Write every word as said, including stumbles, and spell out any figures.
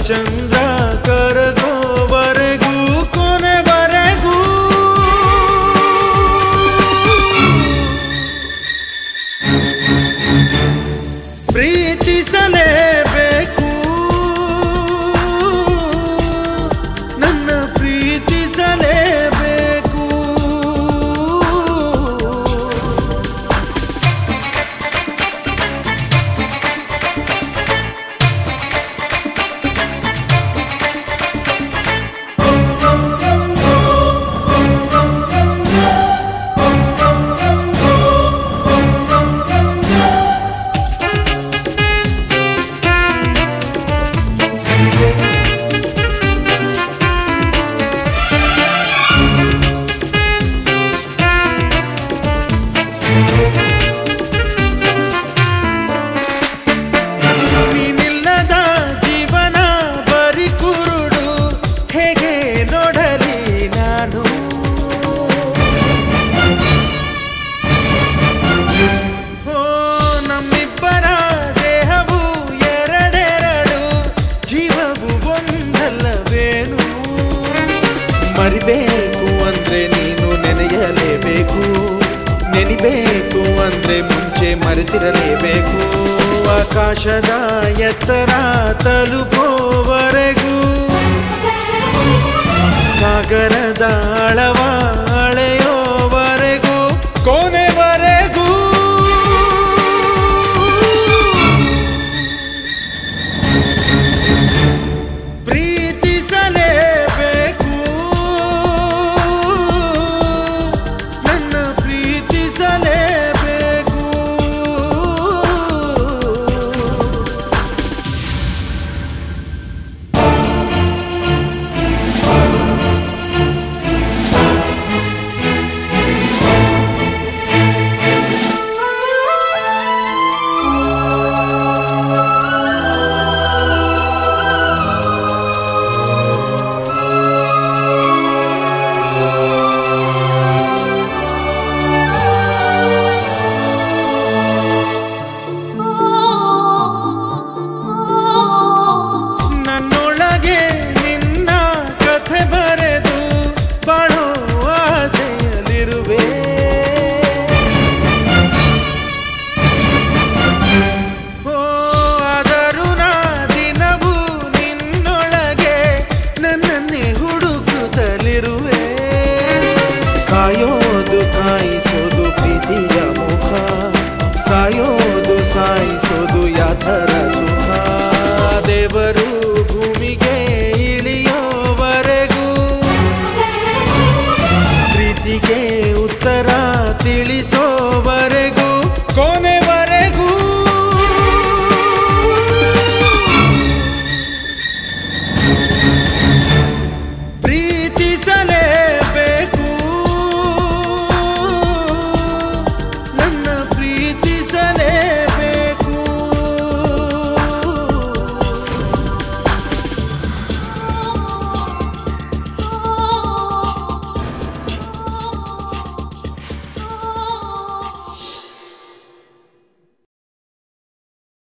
ಚಂದ್ರ ಕರಗೋವರೆಗೂ ಕೊನೆವರೆಗೂ ಪ್ರೀತಿಸಲೇಬೇಕು ನನ್ನ ಪ್ರೀತಿಸಲೇಬೇಕು. ನೀನಿಲ್ಲದ ಜೀವನ ಬರಿ ಕುರುಡು, ಹೇಗೆ ನೋಡಲಿ ನಾನು. ಓ ನಮ್ಮಿಬ್ಬರ ದೇಹವು ಎರಡೆರಡು, ಜೀವವು ಒಂದಲ್ಲವೇನು. ಮರಿಬೇಕು ಅಂದ್ರೆ ನೀನು ನೆನೆಯಲೇಬೇಕು, ನೆನಿಬೇಕು ಅಂದ್ರೆ ಮುಂಚೆ ಮರೆತಿರಲೇಬೇಕು. ಆಕಾಶದ ಎತ್ತರ ತಲುಪುವವರೆಗೂ, ಸಾಗರದ ಆಳವ ಅಳೆಯೋವರೆಗೂ, ಕೊನೆವರೆಗೂ ಪ್ರೀತಿಸಲೇಬೇಕು ನನ್ನ ಪ್ರೀತಿಸಲೇಬೇಕು. ನನ್ನೊಳಗೆ ನಿನ್ನ ಕಥೆ ಬರೆದು ಬಾಳೋ ಆಸೆಯಲ್ಲಿರುವೆ. ಓ ಆದರೂ ನಾ ದಿನವೂ ನಿನ್ನೊಳಗೆ ನನ್ನನ್ನೇ ಹುಡುಕುತ್ತಲಿರುವೆ. ಕಾಯೋದು ಕಾಯಿಸೋದು ಪ್ರೀತಿಯ ಮುಖ, ಸಾಯೋದು ಸಾಯಿಸೋದು ಯಾತರ